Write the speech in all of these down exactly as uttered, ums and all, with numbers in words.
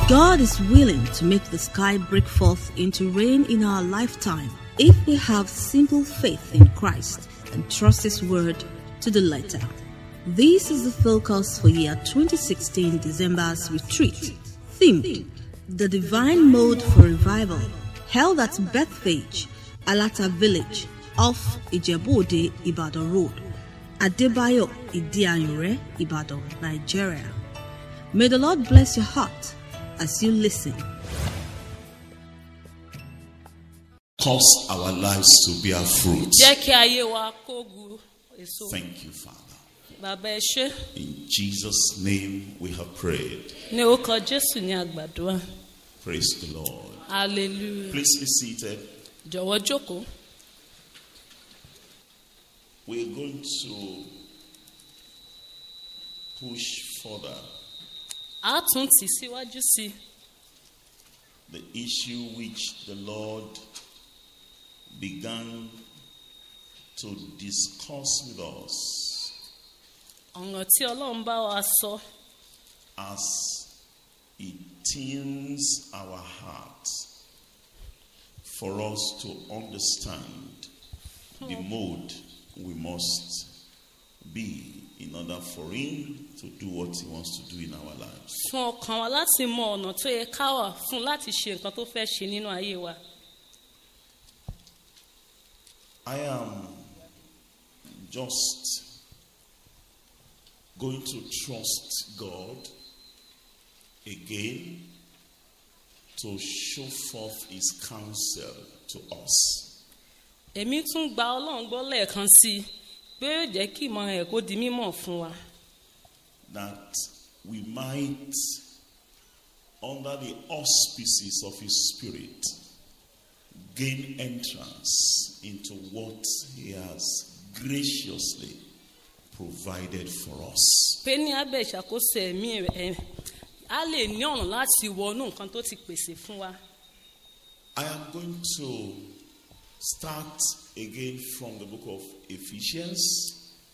God is willing to make the sky break forth into rain in our lifetime if we have simple faith in Christ and trust His word to the letter. This is the focus for year twenty sixteen December's retreat, themed The Divine Mode for Revival, held at Bethpage, Alata Village, off Ijebu-Ode, Ibadan Road, Adebayo Idianyure, Ibadan, Nigeria. May the Lord bless your heart as you listen. Cause our lives to bear fruit. Thank you, Father. In Jesus' name we have prayed. Praise the Lord. Hallelujah. Please be seated. We're going to push further the issue which the Lord began to discuss with us as it tunes our hearts for us to understand the mode we must be in order for Him to do what He wants to do in our lives. I am just going to trust God again to show forth His counsel to us. That we might, under the auspices of His Spirit, gain entrance into what He has graciously provided for us. I am going to start again from the book of Ephesians.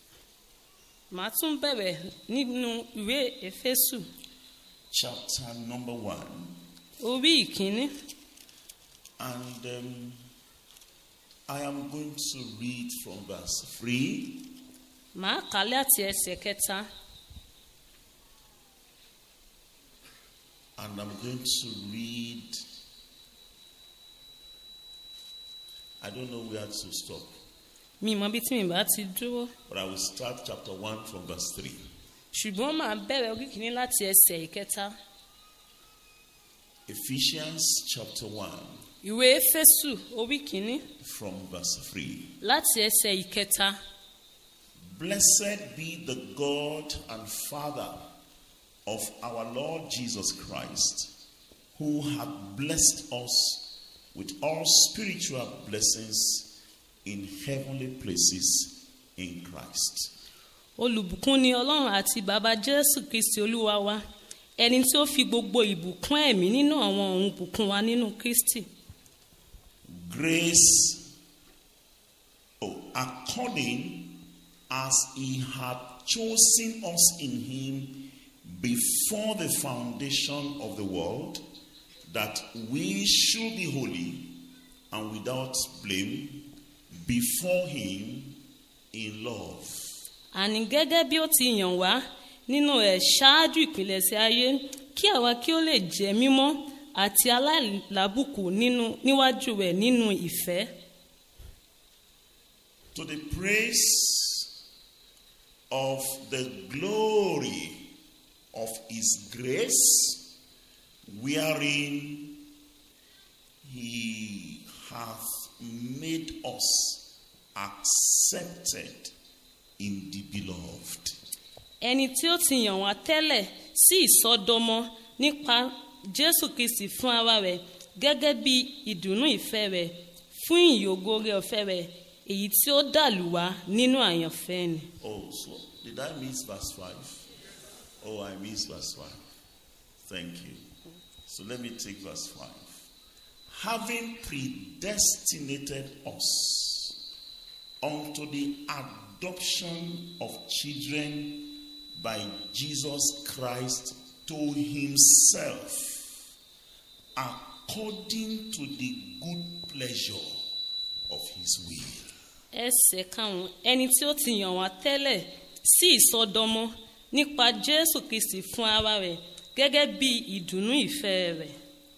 Chapter number one. And um, I am going to read from verse three. And I'm going to read, I don't know where to stop. But I will start chapter one from verse three. Ephesians chapter one. From verse three. Blessed be the God and Father of our Lord Jesus Christ, who hath blessed us with all spiritual blessings in heavenly places in Christ. Olùbùkún ni Ọlọ́run àti bàbá Jésù Kristi Olúwa wa, ẹni tí ó fi gbogbo ìbùkún ẹ̀mí nínú àwọn ohun bùkún wa nínú Kristi. Grace, oh, according as He had chosen us in Him before the foundation of the world, that we should be holy and without blame before Him in love. Àní gẹ́gẹ́ bí ó ti yàn wá nínú ẹ̀ ṣáájú ìpilẹ̀ṣẹ̀ ayé, kí àwa kí ó lè jẹ́ mímọ́ àti aláìlábùkù nínú níwájú rẹ̀ nínú ìfẹ́. To the praise of the glory of His grace, wherein He hath made us accepted in the beloved. Ẹni tí ó ti yàn wá tẹ́lẹ̀ sí ìsọdọmọ nípa Jésù Kristi fún ara rẹ̀ gẹ́gẹ́ bí ìdùnnú ìfẹ́ rẹ̀ fún ìyògo rẹ̀ ọ̀fẹ́ rẹ̀ èyí tí ó dàlù wá nínú àyànfẹ́ ni. Oh, so did I miss verse five? Oh, I missed verse five. Thank you. So let me take verse five. Having predestinated us unto the adoption of children by Jesus Christ to Himself, according to the good pleasure of his will. ẹsẹ̀ karùn-ún ẹni tí ó ti yàn wá tẹ́lẹ̀ sí ìsọdọmọ nípa Jésù Kristi fún ara rẹ̀ gẹ́gẹ́ bí ìdùnnú ìfẹ́ rẹ̀.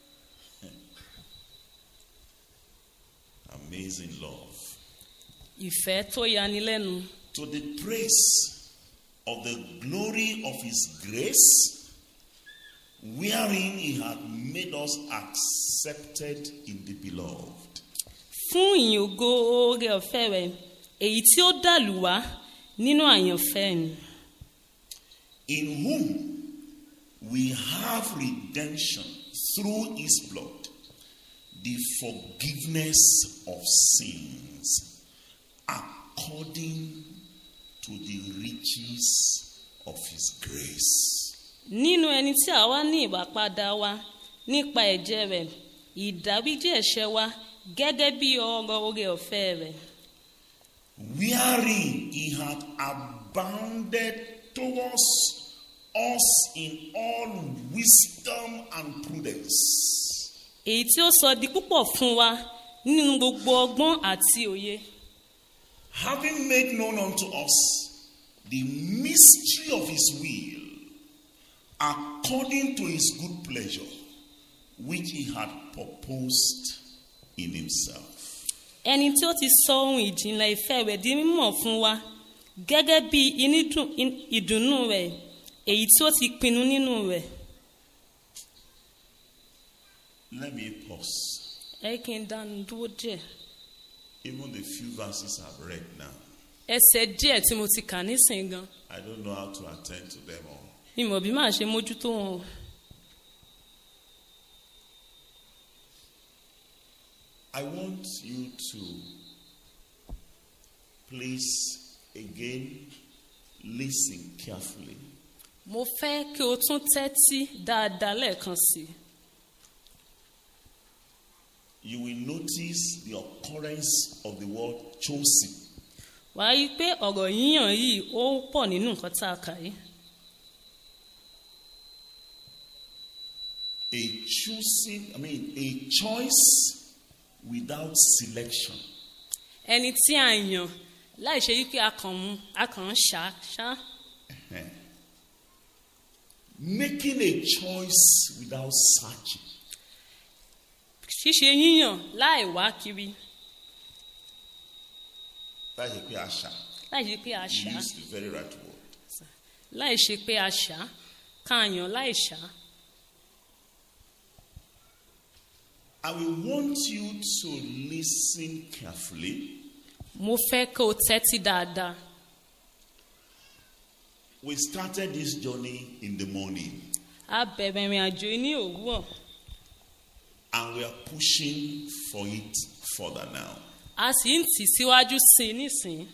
Amazing love. Ìfẹ́ tó yanilẹ́nu. To the praise of the glory of his grace, wherein he had made us accepted in the beloved. Fún ìyìn ògo oore ọ̀fẹ́ rẹ̀ èyí tí ó dàlù wá nínú àyànfẹ́ ni. In whom we have redemption through his blood, the forgiveness of sins, according to the riches of his grace. Nínú ẹni tí a wá ní ìbápadà wa nípa ẹ̀jẹ̀ rẹ̀, ìdáríjì ẹ̀ṣẹ̀ wa gẹ́gẹ́ bí ọrọ̀ oore ọ̀fẹ́ rẹ̀. Wherein he had abounded towards us in all wisdom and prudence. Èyí tí ó sọ di púpọ̀ fún wa nínú gbogbo ọgbọ́n àti òye. Having made known unto us the mystery of his will, according to his good pleasure, which he had purposed in himself. Ẹni tí ó ti sọ ohun ìjìnlẹ̀ ìfẹ́ rẹ̀ di mímọ̀ fún wa gẹ́gẹ́ bí ìdùnnú rẹ̀ èyí tí ó ti pinnu nínú rẹ̀. Let me pause. Ẹ kí n dánu dúró díẹ̀. Even the few verses I've read now, Ẹsẹ̀ díẹ̀ tí mo ti kà nísìnyí gan. I don't know how to attend to them all. Mi mọ̀ bí màá ṣe mójútó wọn o. I want you to please again listen carefully. Mo fẹ́ kí o tún tẹ́tí dáadáa lẹ́ẹ̀kan sí i. You will notice the occurrence of the word chosen. Wàá rí i pé ọ̀rọ̀ yíyàn yìí ó pọ̀ nínú nǹkan tá a kà yìí. A choosing, I mean, a choice without selection. Ẹni tí a yàn láì ṣe yí pé a kàn mú a kàn ń ṣá ṣá. Making a choice without searching. Ṣíṣe yíyàn láì wá kiri. Láì ṣe pé a ṣá. Láì ṣe pé a You ṣá. used the very right word. Láì ṣe pé a ṣá. Ká yàn láì ṣá. I will want you to listen carefully. Mo fẹ́ kí o tẹ́tí dáadáa. We started this journey in the morning. A bẹ̀rẹ̀ ìrìn àjò yìí ní òwúrọ̀. And we are pushing for it further now. A sì ń tì síwájú sí i nísìnyí.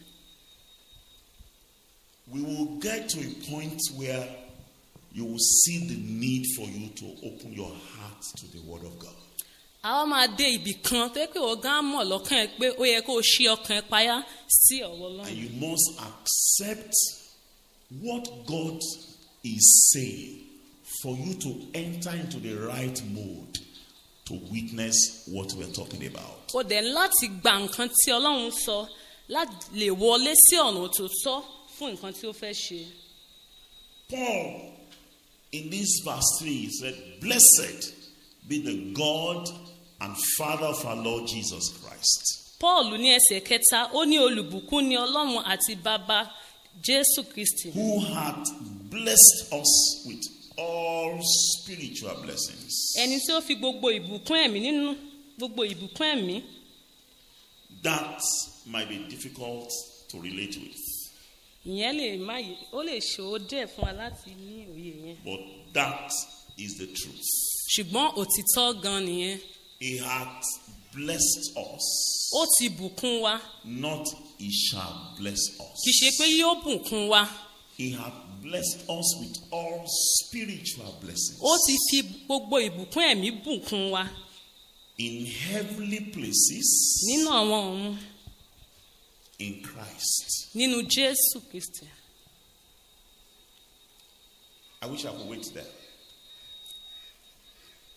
We will get to a point where you will see the need for you to open your heart to the Word of God. A ó máa dé ibì kan tó yẹ pé ọ̀gá mọ̀ lọ́kàn ẹ pé ó yẹ kó o ṣí ọkàn ẹ payá sí ọ̀rọ̀ Ọlọ́run. And you must accept what God is saying for you to enter into the right mode to witness what we're talking about. O dẹ̀ láti gba nǹkan tí Ọlọ́run sọ láti lè wọlé sí ọ̀nà tó tọ́ fún nǹkan tí ó fẹ́ ṣe. Paul, in this verse three, he said, "Blessed be the God and Father of our Lord Jesus Christ." Paul ní ẹsẹ̀ kẹta ó ní olùbùkún ni Ọlọ́run àti bàbá Jésù Kristi. Who hath blessed us with all spiritual blessings. Ẹni tí ó fi gbogbo ìbùkún ẹ̀mí nínú gbogbo ìbùkún ẹ̀mí. That might be difficult to relate with. Ìyẹn lè má yẹ ó lè ṣòro díẹ̀ fún wa láti ní òye yẹn. But that is the truth. Ṣùgbọ́n òtítọ́ gan nìyẹn. He hath blessed us. Ó ti bùkún wa. Not he shall bless us. Kì í ṣe pé yóò bùkún wa. He hath blessed us with all spiritual blessings. Ó ti fi gbogbo ìbùkún ẹ̀mí bùkún wa. In heavenly places. Nínú àwọn ọ̀run. In Christ. Nínú Jésù Kristi. I wish I could wait there.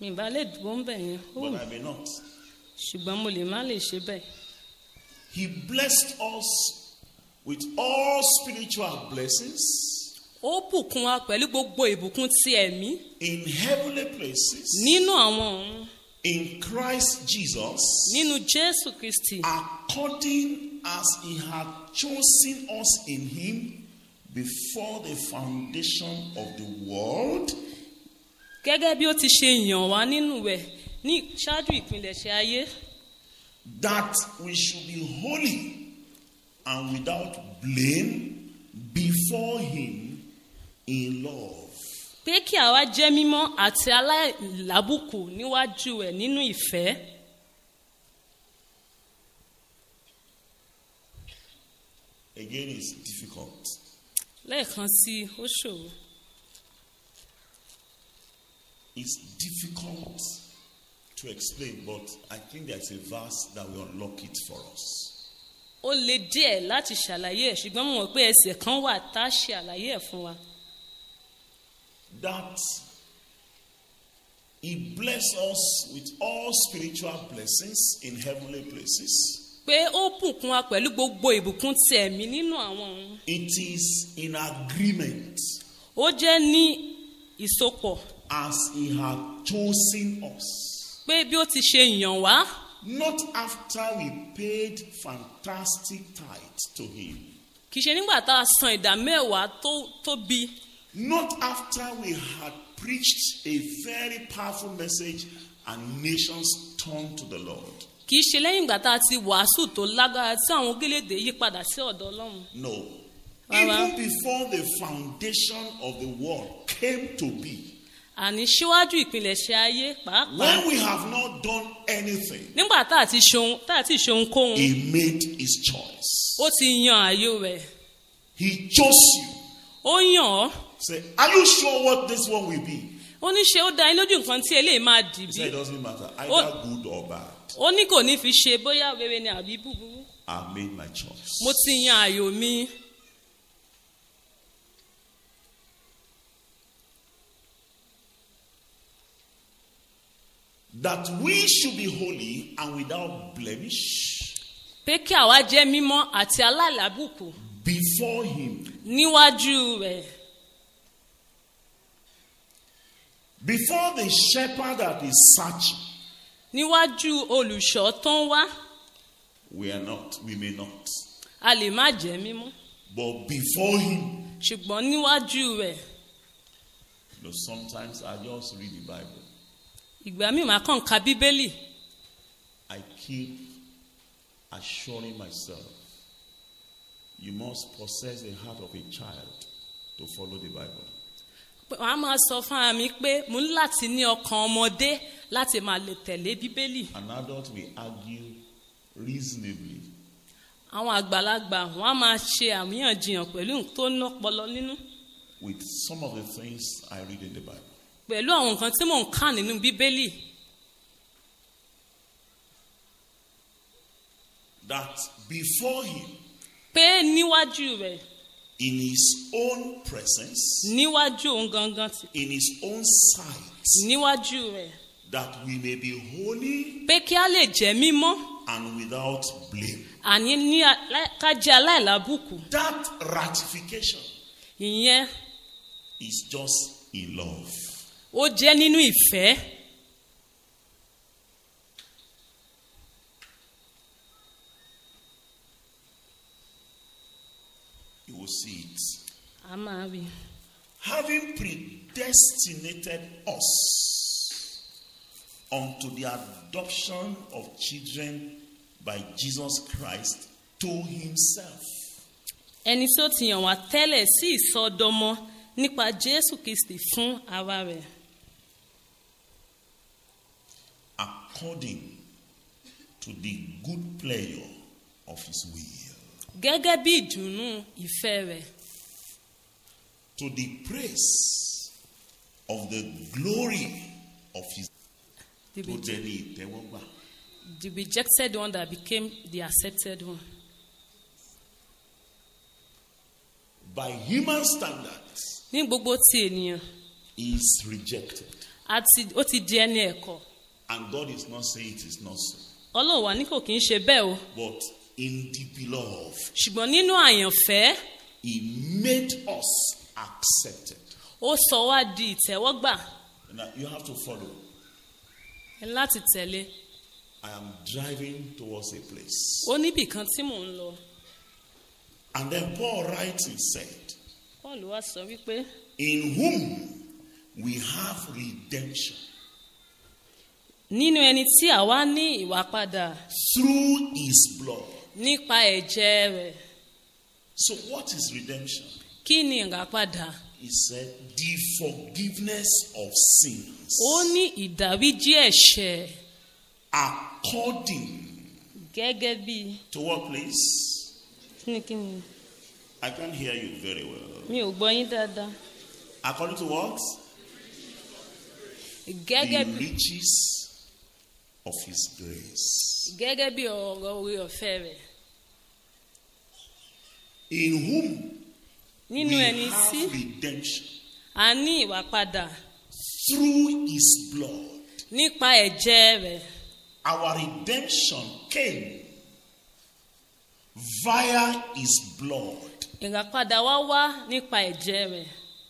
mi bá lè dúró ń bẹ̀ yẹn but I may not. ṣùgbọ́n mo lè má lè ṣe bẹ́ẹ̀. He blessed us with all spiritual blessings ó bùkún wa pẹ̀lú gbogbo ìbùkún ti ẹ̀mí in heavenly places nínú àwọn ọ̀run in Christ Jesus, nínú Jésù Kristi according as he had chosen us in him before the foundation of the world, gẹ́gẹ́ bí ó ti ṣe yàn wá nínú rẹ̀ ní ṣáájú ìpilẹ̀ṣẹ̀ ayé, that we should be holy and without blame before him in love. pé kí àwa jẹ́ mímọ́ àti aláìlábùkù níwájú ẹ̀ nínú ìfẹ́. Again, it's difficult. lẹ́ẹ̀kan sí i ó ṣòro. It's difficult to explain, but I think there's a verse that will unlock it for us. ó le díẹ̀ láti ṣàlàyé ẹ̀ ṣùgbọ́n mo mọ̀ pé ẹsẹ̀ kan wà tá a ṣe àlàyé ẹ̀ fún wa. That he blessed us with all spiritual blessings in heavenly places. pé ó bùkún wa pẹ̀lú gbogbo ìbùkún ti ẹ̀mí nínú àwọn ọ̀run. It is in agreement ó jẹ́ ní ìsopọ̀ as he had chosen us. pé bí ó ti ṣe yàn wá. Not after we paid fantastic tithes to him. kì í ṣe nígbà tá a san ìdá mẹ́wàá tó tóbi. Not after we had preached a very powerful message and nations turned to the Lord. kì í ṣe lẹ́yìn ìgbà tá a ti wàásù tó lágbára tí àwọn orílẹ̀-èdè yí padà sí ọ̀dọ̀ Ọlọ́run. No. Rárá. Even before the foundation of the world came to be, àní síwájú ìpilẹ̀ṣẹ̀ ayé pàápàá. when we have not done anything, nígbà tá a ti ṣohun tá a ti ṣohun kóhun. he made his choice. ó ti yan ààyò rẹ̀. He chose you. ó yàn ọ́. Say, are you sure what this one will be? ó ní ṣe ó dá yín lójú nǹkan tí eléyìí máa dì He bí. said it doesn't matter, either Oh. good or bad. ó ní kò ní fi ṣe bóyá rere ni àbí búburú. I've made my choice. mo ti yan ààyò mi. That we should be holy and without blemish pé kí àwa jẹ́ mímọ́ àti aláìlábùkù before him. níwájú rẹ̀. Before the shepherd that is searching. níwájú olùṣọ́ tó ń wá. We are not, we may not. a lè má jẹ́ mímọ́ But before him. ṣùgbọ́n níwájú rẹ̀. You know, sometimes I just read the Bible. ìgbà míì máa kàn ka bíbélì. I keep assuring myself, you must possess the heart of a child to follow the Bible. wọ́n á máa sọ fún ara mi pé mo ní láti ní ọkàn ọmọdé láti máa lè tẹ̀lé bíbélì. An adult will argue reasonably. àwọn àgbàlagbà wọ́n á máa ṣe àríyànjiyàn pẹ̀lú nǹkan tó lọ́pọlọ nínú. With some of the things I read in the Bible. pẹ̀lú àwọn nǹkan tí mò ń kà nínú bíbélì. That before him, pé níwájú rẹ̀ in his own presence, níwájú òun gangan ti in his own sight, níwájú rẹ̀ that we may be holy pé kí a lè jẹ́ mímọ́ and without blame. àní ní alá- ká jẹ́ aláìlábùkù. That ratification ìyẹn is just in love. ó jẹ́ nínú ìfẹ́. You will see it. a máa rí i. Having predestinated us unto the adoption of children by Jesus Christ to himself. ẹni tí ó ti yàn wá tẹ́lẹ̀ sí ìsọdọmọ nípa Jésù Kristi fún ara rẹ̀. According to the good pleasure of his will. gẹ́gẹ́ bí ìdùnnú ìfẹ́ rẹ̀. To the praise of the glory of his. The, To re- the ìtẹ́wọ́gbà. the rejected one that became the accepted one. By human standards, ní gbogbo ti ènìyàn he is rejected. àti ó ti di ẹni ẹ̀kọ́. And God is not saying it is not so. Ọlọ́run wa ní kò kí ń ṣe bẹ́ẹ̀ o. But in the beloved, ṣùgbọ́n nínú àyànfẹ́, he made us accepted. ó sọ wá di ìtẹ́wọ́gbà. Now you have to follow. Ẹ láti tẹ̀lé. I am driving towards a place. Ó níbì kan tí mò ń lọ. And then Paul writes and said, Paul wá sọ wípé, in whom we have redemption. nínú ẹni tí àwa ní ìwàpadà. Through his blood. Nípa ẹ̀jẹ̀ rẹ̀. So what is redemption? Kí ni ìràpadà? He said, the forgiveness of sins. Ó ní ìdáríjì ẹ̀ṣẹ̀. According. Gẹ́gẹ́ bí. To what place? Kíni kíni. I can't hear you very well. Mi ò gbọ́ yín dáadáa. According to what? Gẹ́gẹ́ the bí. riches of his grace. Gẹ́gẹ́ bí ọ̀rọ̀ orí ọ̀fẹ́ rẹ̀. In whom nínú we ẹni have tí redemption. a ní ìwàpadà. Through his blood. Nípa ẹ̀jẹ̀ rẹ̀. Our redemption came via his blood. Ìràpadà wá wá nípa ẹ̀jẹ̀ rẹ̀.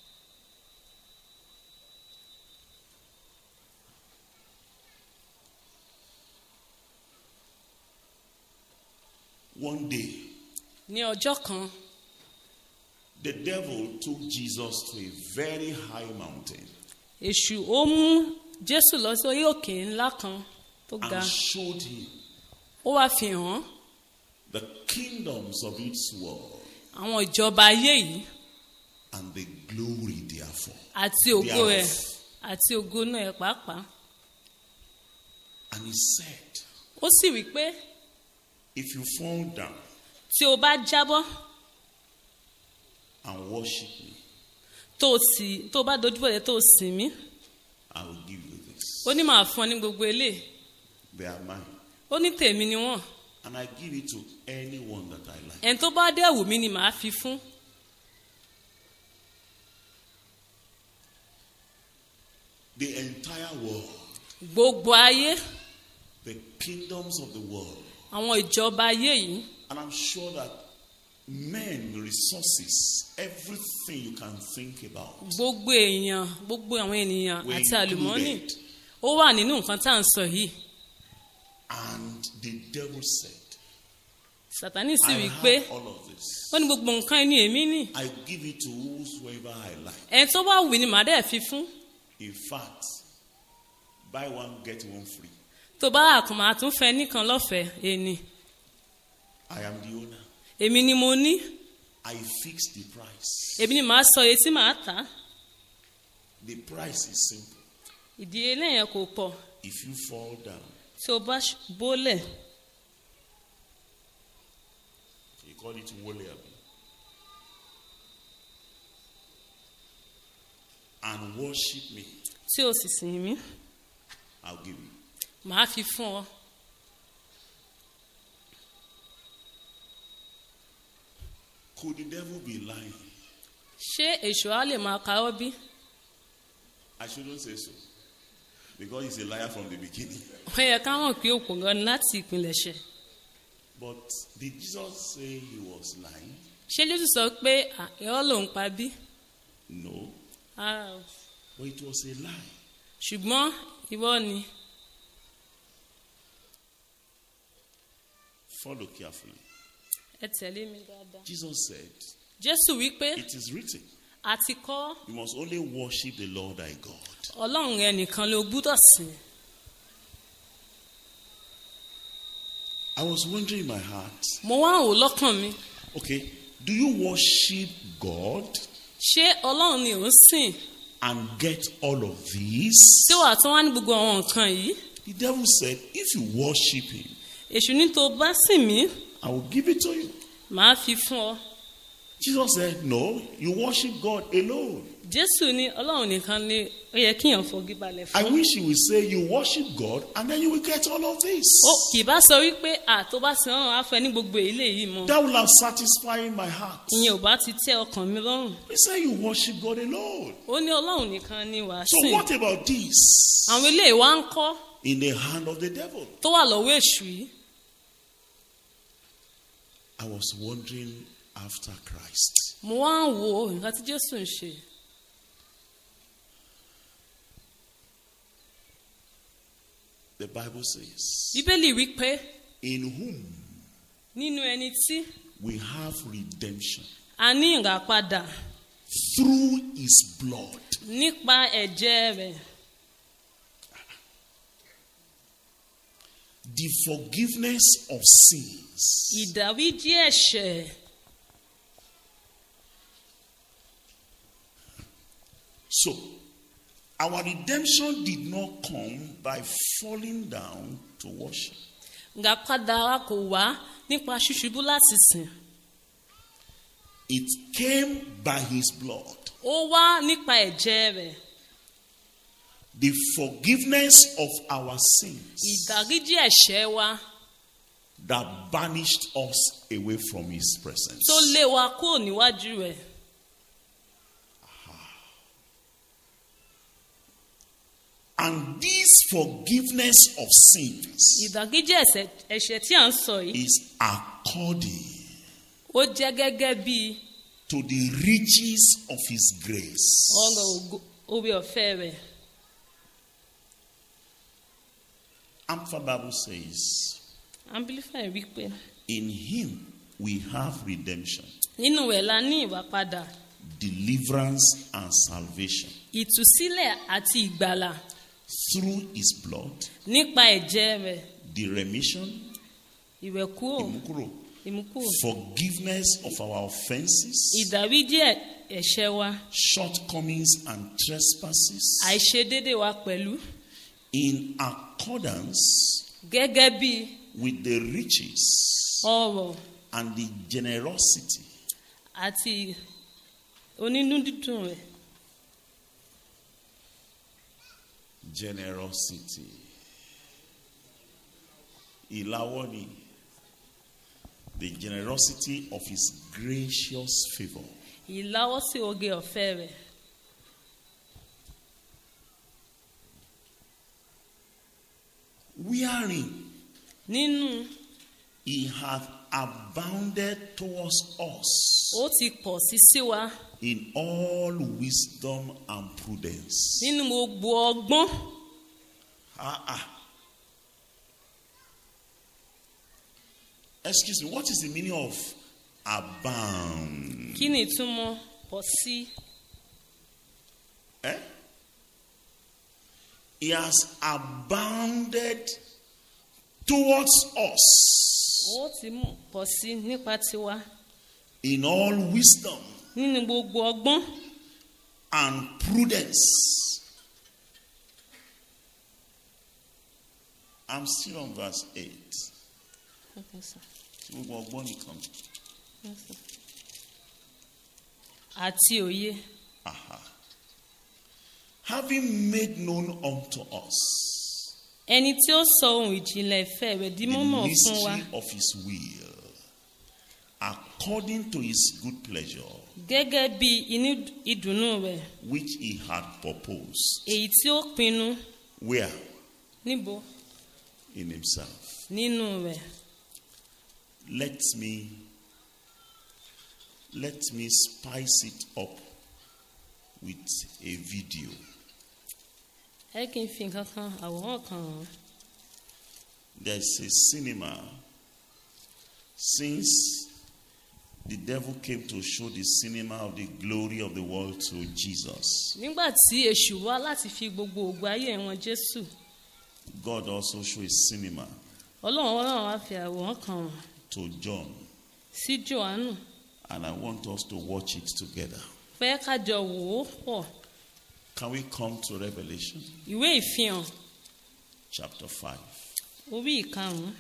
One day, Ní ọjọ́ kan, the devil took Jesus to a very high mountain èṣù ó mú Jésù lọ sí orí òkè ńlá kan tó ga. and showed him Ó wá fi hàn the kingdoms of its world àwọn ìjọba ayé yìí and the glory therefore. àti ògo rẹ̀ Thereof. àti ògo náà ẹ̀ pàápàá. And he said, Ó sì wí pé if you fall down tí o bá jábọ́ and worship me, tó o sì tó o bá dojúbọ̀lẹ̀ tó o sìn mí, I will give you this. ó ní màá fún ọ ní gbogbo eléyìí. They are mine. Ó ní tèmi ni wọ́n. And I give it to anyone that I like. Ẹni tó bá dé wù mí ni màá fi fún. The entire world, Gbogbo ayé, the kingdoms of the world. àwọn ìjọba ayé yìí. And I'm sure that men, resources, everything you can think about Gbogbo èèyàn, gbogbo àwọn ènìyàn were àti àlùmọ́nì. included. Ó wà nínú nǹkan tá à ń sọ yìí. And the devil said, Sàtánì sì I wí pé have all of this. ó ní gbogbo nǹkan inú èmi ní. I give it to whosoever I like. Ẹni tó bá wù ní màá dẹ̀ fi fún. In fact, buy one, get one free. Tó bá àkùn màá tún fẹ́ nìkan lọ́fẹ̀ẹ́ èni. I am the owner. Èmi ni mo ní. I fix the price. Èmi ni màá sọ iye tí màá tà á. The price is simple. Ìdíyelé yẹn kò pọ̀. If you fall down, Tí o bá bólẹ̀, you call it wole abi, and worship me, tí o sì sìn mí, I'll give you. màá fi fún ọ. Could the devil be lying? Ṣé èṣù á lè máa kawọ́ bí? I shouldn't say so. Because he's a liar from the beginning. Ó yẹ ká mọ̀ pé òpùrọ́ ni láti ìpilẹ̀ṣẹ̀. But did Jesus say he was lying? Ṣé Jésù sọ pé irọ́ ló ń pa bí? No. Rárá o. But it was a lie. Ṣùgbọ́n irọ́ ni. Follow carefully. Ẹ tẹ̀lé mi dáadáa. Jesus said, Jésù wí pé it is written, àti kọ́ you must only worship the Lord thy God. Ọlọ́run rẹ nìkan ló gbúdọ̀ sìn. I was wondering in my heart, Mo wá wò lọ́kàn mi. okay, do you worship God Ṣé Ọlọ́run ni ò ń sìn? and get all of these? Tí wàá tún wá ní gbogbo àwọn nǹkan yìí? The devil said, if you worship him, Èṣù ní tó bá sìn mí, I will give it to you. màá fi fún ọ. Jesus said, no, you worship God alone. Jésù ní Ọlọ́run nìkan ni ó yẹ kíyàn forí balẹ̀ I fún. wish you would say you worship God and then you will get all of this. Ó kì bá sọ wípé àtó bá sin Ọlọ́run á fẹ́ ní gbogbo èlé yìí mọ́. That will have satisfied my heart. Ìyẹn ò bá ti tẹ́ ọkàn mi lọ́rùn. He said you worship God alone. Ó ní Ọlọ́run nìkan ni wàá So sìn. what about this? Àwọn ilé ìwà ń kọ́ In the hand of the devil. tó wà lọ́wọ́ èṣù yìí. I was wondering after Christ. Mo wá ń wo nǹkan tí Jésù ń ṣe. The Bible says, Bíbélì wí pé in whom nínú ẹni tí we have redemption a ní ìràpadà through his blood. nípa ẹ̀jẹ̀ rẹ̀. The forgiveness of sins. Ìdáríjì ẹ̀ṣẹ̀. So, our redemption did not come by falling down to worship. Ìràpadà wa kò wá nípa ṣíṣubú láti sìn. It came by his blood. Ó wá nípa ẹ̀jẹ̀ rẹ̀. The forgiveness of our sins Ìdáríjì ẹ̀ṣẹ̀ wa that banished us away from his presence. tó lé wa kúrò níwájú rẹ̀. And this forgiveness of sins Ìdáríjì ẹ̀ṣẹ̀ ẹ̀ṣẹ̀ tí à ń sọ yìí is according ó jẹ́ gẹ́gẹ́ bí to the riches of his grace. ọ̀rọ̀ ògo- oore ọ̀fẹ́ rẹ̀. Amplified Bible says, Amplify wí pé in him we have redemption, nínú rẹ̀ la ní ìwàpadà, deliverance and salvation ìtúsílẹ̀ àti ìgbàlà through his blood, nípa ẹ̀jẹ̀ rẹ̀, the remission, ìwẹ̀kúrò, ìmúkúrò, ìmúkúrò, forgiveness of our offenses, ìdáríjì ẹ̀- ẹ̀ṣẹ̀ wa, shortcomings and trespasses, àìṣedéédé wa pẹ̀lú in accordance gẹ́gẹ́ bí with the riches ọrọ̀ and the generosity àti onínú dídùn rẹ̀. generosity. Ilawoni, the generosity of his gracious favor. Ìláwọ́sí oge ọ̀fẹ́ rẹ̀. Wherein Nínú he hath abounded towards us ó ti pọ̀ sí sí wa in all wisdom and prudence. nínú gbogbo ọgbọ́n. Ah, ah. Excuse me, what is the meaning of abound? Kí ni ìtumọ̀ pọ̀ sí? Eh? He has abounded towards us Ó ti mú pọ̀ sí nípa tiwa in all wisdom nínú gbogbo ọgbọ́n and prudence. I'm still on verse eight. Gbogbo ọgbọ́n nìkan. àti òye. Aha. Having made known unto us Ẹni tí ó sọ ohun ìjìnlẹ̀ ìfẹ́ rẹ̀ di the mímọ̀ fún wa mystery of his will, according to his good pleasure, gẹ́gẹ́ bí inú ìdùnnú rẹ̀ which he had purposed. èyí tí ó pinnu Where? níbo In himself. nínú rẹ̀. Let me let me spice it up with a video. Ẹ kí n fi nǹkan kan àwòrán kan hàn. There's a cinema. Since the devil came to show the cinema of the glory of the world to Jesus, Nígbà tí èṣù wá láti fi gbogbo ògo ayé wọn Jésù, God also showed a cinema Ọlọ́run Ọlọ́run wá fi àwòrán kan hàn to John, sí Jòhánù. and I want us to watch it together. Fẹ́ ká jọ wò ó pọ̀. Can we come to Revelation Ìwé ìfihàn chapter five? orí ìkarùn-ún.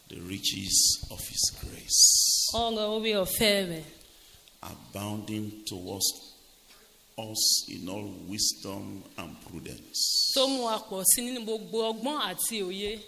the riches of his grace, ọrọ̀ orí ọ̀fẹ́ rẹ̀ abounding towards us in all wisdom and prudence. tó mú wa pọ̀ sí nínú gbogbo ọgbọ́n àti òye.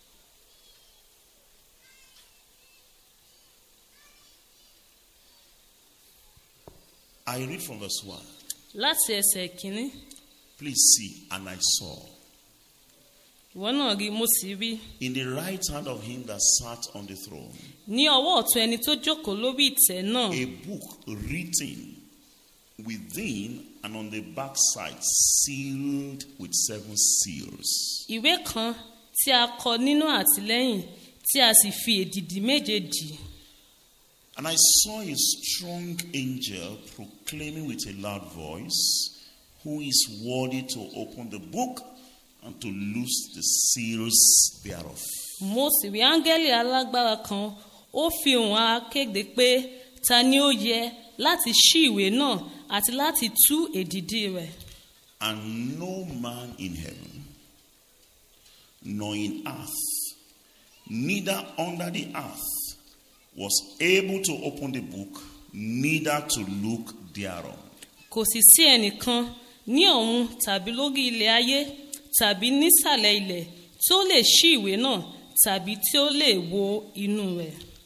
I read from verse one. láti ẹsẹ̀ kìíní. Please see, and I saw. ìwọ náà rí mo sì rí. In the right hand of him that sat on the throne, ní ọwọ́ ọ̀tún ẹni tó jókòó lórí ìtẹ́ náà. a book written within and on the backside, sealed with seven seals. ìwé kan tí a kọ nínú àtìlẹ́yìn tí a sì fi èdìdì méje dì. And I saw a strong angel proclaiming with a loud voice, who is worthy to open the book and to loose the seals thereof. mo sì rí áńgẹ́lì alágbára kan ó fi ohùn ara kéde pé ta ni ó yẹ láti ṣí ìwé náà àti láti tú èdìdì rẹ̀. And no man in heaven, nor in earth, neither under the earth, was able to open the book, neither to look thereon. kò sì sí ẹnìkan ní ọ̀run tàbí lórí ilẹ̀ ayé tàbí nísàlẹ̀ ilẹ̀ tí ó lè ṣí ìwé náà tàbí tí ó lè wo inú rẹ̀.